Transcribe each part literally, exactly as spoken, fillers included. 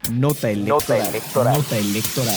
Nota electoral. Nota electoral. Nota electoral.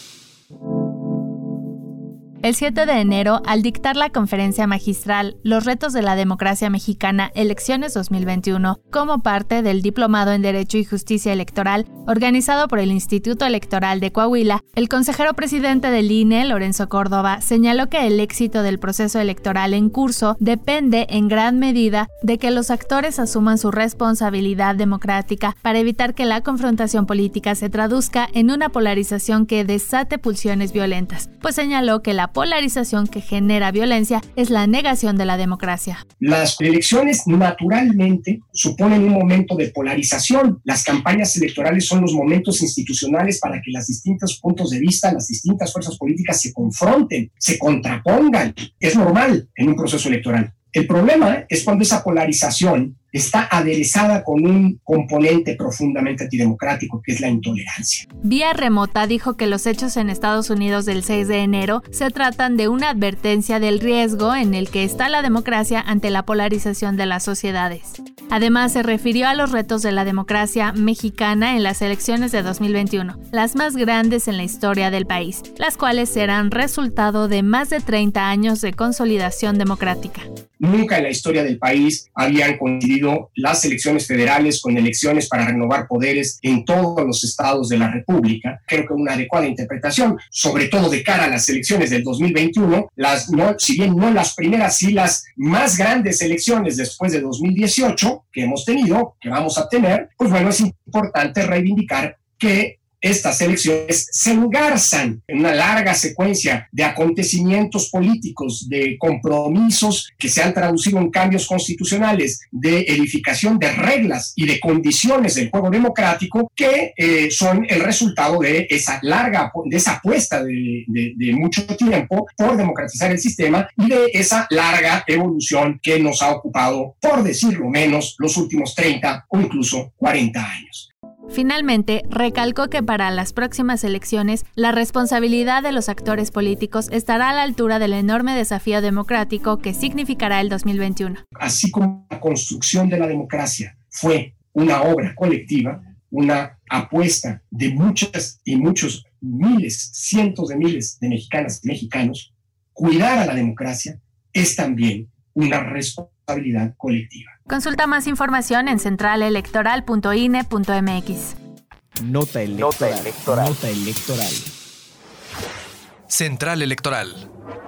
El siete de enero, al dictar la conferencia magistral Los retos de la democracia mexicana, elecciones dos mil veintiuno, como parte del Diplomado en Derecho y Justicia Electoral, organizado por el Instituto Electoral de Coahuila, el consejero presidente del I N E, Lorenzo Córdoba, señaló que el éxito del proceso electoral en curso depende en gran medida de que los actores asuman su responsabilidad democrática para evitar que la confrontación política se traduzca en una polarización que desate pulsiones violentas, pues señaló que la polarización que genera violencia es la negación de la democracia. Las elecciones naturalmente suponen un momento de polarización. Las campañas electorales son los momentos institucionales para que los distintos puntos de vista, las distintas fuerzas políticas se confronten, se contrapongan. Es normal en un proceso electoral. El problema es cuando esa polarización está aderezada con un componente profundamente antidemocrático, que es la intolerancia. Vía remota dijo que los hechos en Estados Unidos del seis de enero se tratan de una advertencia del riesgo en el que está la democracia ante la polarización de las sociedades. Además, se refirió a los retos de la democracia mexicana en las elecciones de dos mil veintiuno, las más grandes en la historia del país, las cuales serán resultado de más de treinta años de consolidación democrática. Nunca en la historia del país habían coincidido las elecciones federales con elecciones para renovar poderes en todos los estados de la República. Creo que una adecuada interpretación, sobre todo de cara a las elecciones del dos mil veintiuno, las no, si bien no las primeras, sí las más grandes elecciones después de dos mil dieciocho que hemos tenido, que vamos a tener, pues bueno, es importante reivindicar que estas elecciones se engarzan en una larga secuencia de acontecimientos políticos, de compromisos que se han traducido en cambios constitucionales, de edificación de reglas y de condiciones del juego democrático que eh, son el resultado de esa larga, de esa apuesta de, de, de mucho tiempo por democratizar el sistema y de esa larga evolución que nos ha ocupado, por decirlo menos, los últimos treinta o incluso cuarenta años. Finalmente, recalcó que para las próximas elecciones, la responsabilidad de los actores políticos estará a la altura del enorme desafío democrático que significará el dos mil veintiuno. Así como la construcción de la democracia fue una obra colectiva, una apuesta de muchas y muchos miles, cientos de miles de mexicanas y mexicanos, cuidar a la democracia es también una responsabilidad colectiva. Consulta más información en central electoral punto i n e punto m x. Nota electoral. Nota electoral. Nota electoral. Central Electoral.